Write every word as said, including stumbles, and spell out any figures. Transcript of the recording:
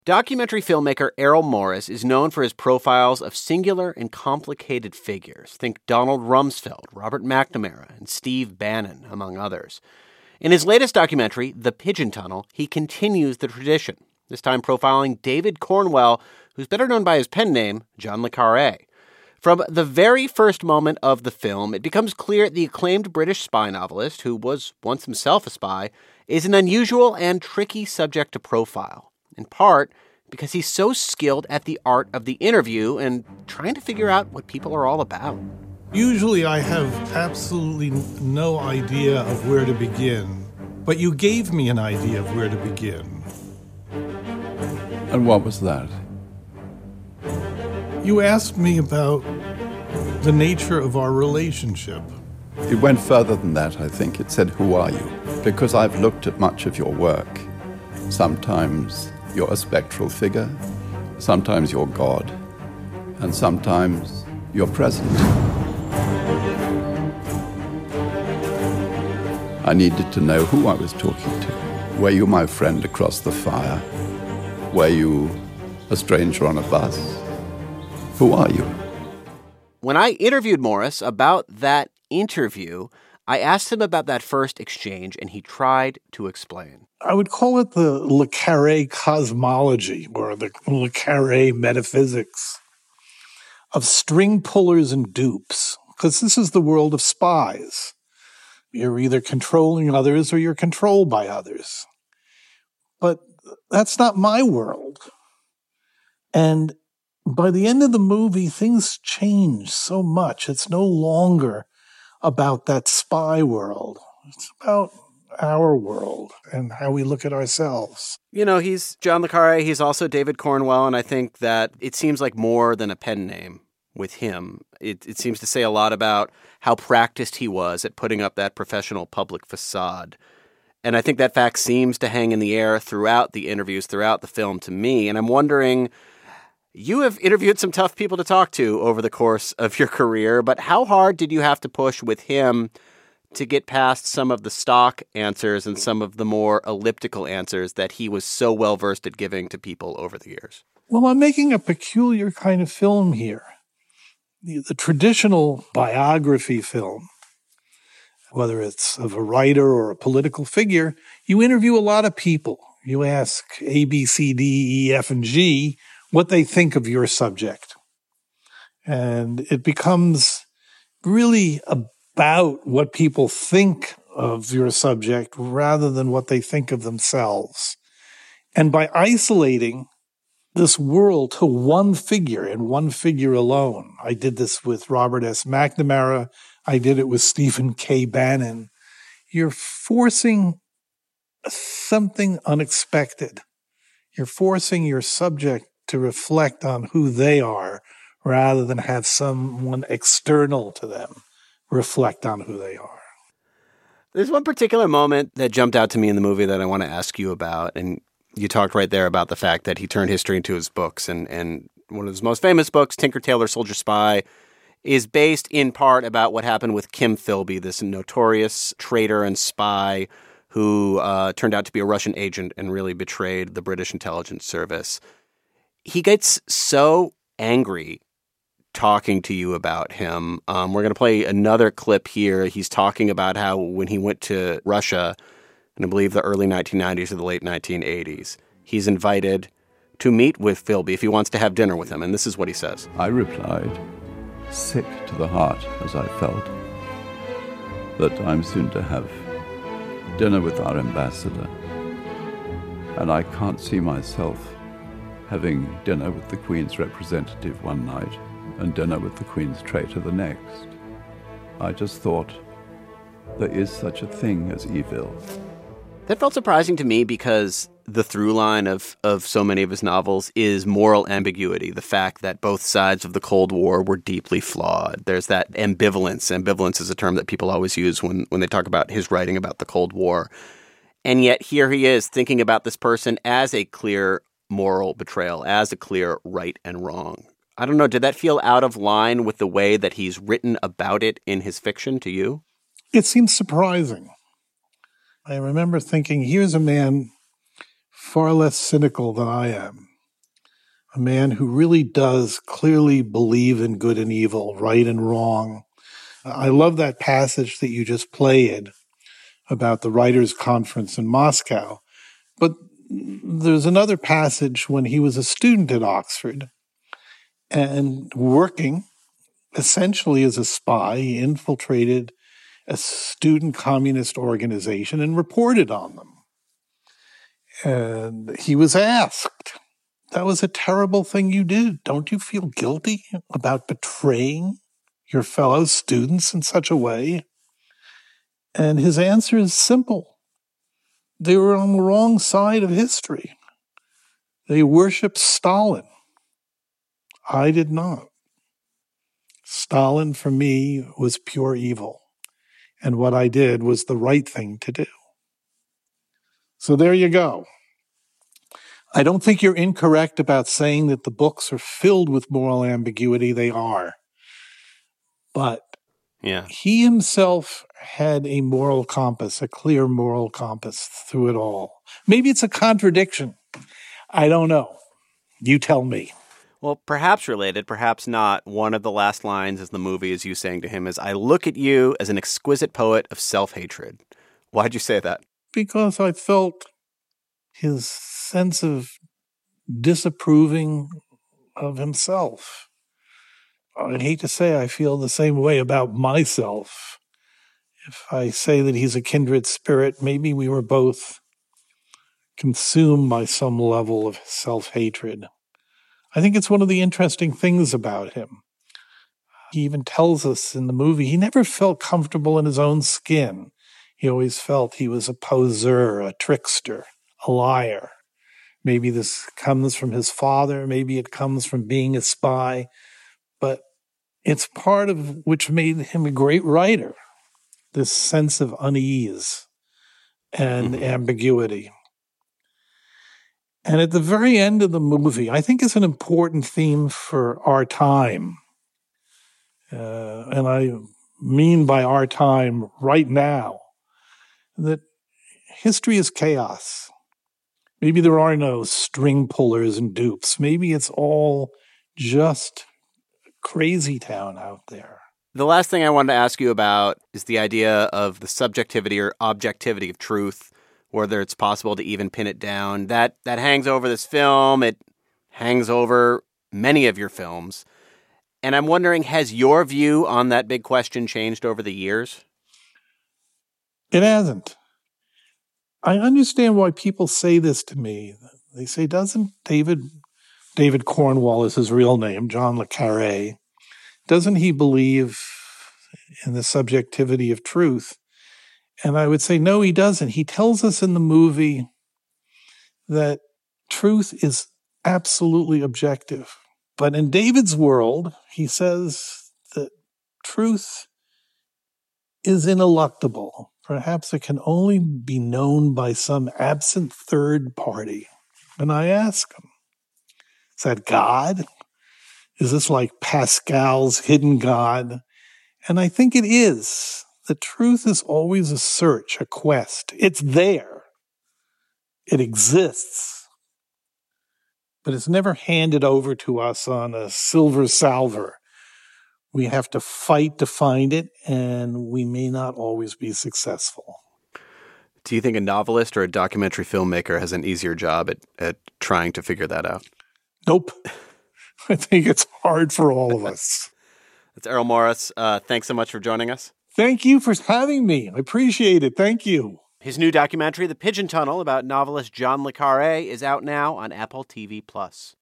Documentary filmmaker Errol Morris is known for his profiles of singular and complicated figures. Think Donald Rumsfeld, Robert McNamara, and Steve Bannon, among others. In his latest documentary, The Pigeon Tunnel, he continues the tradition, this time profiling David Cornwell, who's better known by his pen name, John le Carré. From the very first moment of the film, it becomes clear the acclaimed British spy novelist, who was once himself a spy, is an unusual and tricky subject to profile. In part because he's so skilled at the art of the interview and trying to figure out what people are all about. Usually I have absolutely no idea of where to begin, but you gave me an idea of where to begin. And what was that? You asked me about the nature of our relationship. It went further than that, I think. It said, who are you? Because I've looked at much of your work. Sometimes you're a spectral figure, sometimes you're God, and sometimes you're present. I needed to know who I was talking to. Were you my friend across the fire? Were you a stranger on a bus? Who are you? When I interviewed Morris about that interview, I asked him about that first exchange, and he tried to explain. I would call it the le Carré cosmology, or the le Carré metaphysics of string pullers and dupes, because this is the world of spies. You're either controlling others or you're controlled by others. But that's not my world. And by the end of the movie, things change so much. It's no longer about that spy world. It's about our world and how we look at ourselves. You know, he's John le Carré. He's also David Cornwell, and I think that it seems like more than a pen name with him. It, it seems to say a lot about how practiced he was at putting up that professional public facade. And I think that fact seems to hang in the air throughout the interviews, throughout the film to me. And I'm wondering, you have interviewed some tough people to talk to over the course of your career, but how hard did you have to push with him to get past some of the stock answers and some of the more elliptical answers that he was so well-versed at giving to people over the years? Well, I'm making a peculiar kind of film here. The, the traditional biography film, whether it's of a writer or a political figure, you interview a lot of people. You ask A, B, C, D, E, F, and G what they think of your subject. And it becomes really a about what people think of your subject rather than what they think of themselves. And by isolating this world to one figure and one figure alone, I did this with Robert S. McNamara, I did it with Stephen K. Bannon, you're forcing something unexpected. You're forcing your subject to reflect on who they are rather than have someone external to them reflect on who they are. There's one particular moment that jumped out to me in the movie that I want to ask you about. And you talked right there about the fact that he turned history into his books. And, and one of his most famous books, Tinker, Tailor, Soldier, Spy, is based in part about what happened with Kim Philby, this notorious traitor and spy who uh, turned out to be a Russian agent and really betrayed the British intelligence service. He gets so angry talking to you about him. Um, we're going to play another clip here. He's talking about how when he went to Russia, in I believe the early nineteen nineties or the late nineteen eighties, he's invited to meet with Philby if he wants to have dinner with him. And this is what he says. I replied, sick to the heart as I felt, that I'm soon to have dinner with our ambassador. And I can't see myself having dinner with the Queen's representative one night and dinner with the Queen's traitor the next. I just thought, there is such a thing as evil. That felt surprising to me because the through line of, of so many of his novels is moral ambiguity, the fact that both sides of the Cold War were deeply flawed. There's that ambivalence. Ambivalence is a term that people always use when, when they talk about his writing about the Cold War. And yet here he is thinking about this person as a clear moral betrayal, as a clear right and wrong. I don't know, did that feel out of line with the way that he's written about it in his fiction to you? It seems surprising. I remember thinking, here's a man far less cynical than I am. a man who really does clearly believe in good and evil, right and wrong. I love that passage that you just played about the writers' conference in Moscow. But there's another passage when he was a student at Oxford and working essentially as a spy. He infiltrated a student communist organization and reported on them. And he was asked, that was a terrible thing you did. Don't you feel guilty about betraying your fellow students in such a way? And his answer is simple. They were on the wrong side of history. They worshiped Stalin. I did not. Stalin, for me, was pure evil. And what I did was the right thing to do. So there you go. I don't think you're incorrect about saying that the books are filled with moral ambiguity. They are. But yeah. he himself had a moral compass, a clear moral compass through it all. Maybe it's a contradiction. I don't know. You tell me. Well, perhaps related, perhaps not. One of the last lines in the movie is you saying to him is, I look at you as an exquisite poet of self-hatred. Why'd you say that? Because I felt his sense of disapproving of himself. I hate to say I feel the same way about myself. If I say that he's a kindred spirit, maybe we were both consumed by some level of self-hatred. I think it's one of the interesting things about him. He even tells us in the movie he never felt comfortable in his own skin. He always felt he was a poseur, a trickster, a liar. Maybe this comes from his father. Maybe it comes from being a spy. But it's part of which made him a great writer, this sense of unease and mm-hmm. ambiguity. And at the very end of the movie, I think it's an important theme for our time. Uh, and I mean by our time right now, that history is chaos. Maybe there are no string pullers and dupes. Maybe it's all just crazy town out there. The last thing I wanted to ask you about is the idea of the subjectivity or objectivity of truth, whether it's possible to even pin it down. That that hangs over this film. It hangs over many of your films. And I'm wondering, has your view on that big question changed over the years? It hasn't. I understand why people say this to me. They say, doesn't David, David Cornwall is his real name, John le Carré, doesn't he believe in the subjectivity of truth? And I would say, no, he doesn't. He tells us in the movie that truth is absolutely objective. But in David's world, he says that truth is ineluctable. Perhaps it can only be known by some absent third party. And I ask him, is that God? Is this like Pascal's hidden God? And I think it is. The truth is always a search, a quest. It's there. It exists. But it's never handed over to us on a silver salver. We have to fight to find it, and we may not always be successful. Do you think a novelist or a documentary filmmaker has an easier job at, at trying to figure that out? Nope. I think it's hard for all of us. That's Errol Morris. Uh, thanks so much for joining us. Thank you for having me. I appreciate it. Thank you. His new documentary, The Pigeon Tunnel, about novelist John le Carré, is out now on Apple T V Plus.